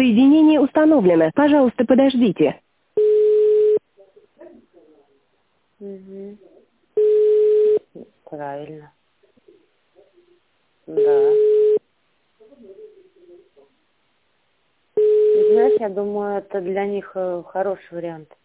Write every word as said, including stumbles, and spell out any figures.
Соединение установлено. Пожалуйста, подождите. Угу. Правильно. Да. Знаешь, я думаю, это для них э, хороший вариант.